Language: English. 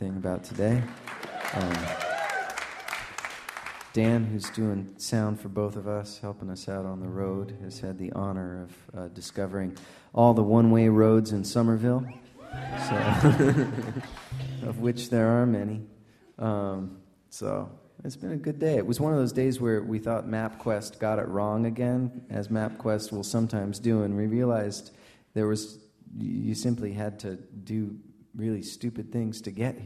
everything about today. Dan, who's doing sound for both of us, helping us out on the road, has had the honor of discovering all the one-way roads in Somerville, so of which there are many. So it's been a good day. It was one of those days where we thought MapQuest got it wrong again, as MapQuest will sometimes do, and we realized you simply had to do really stupid things to get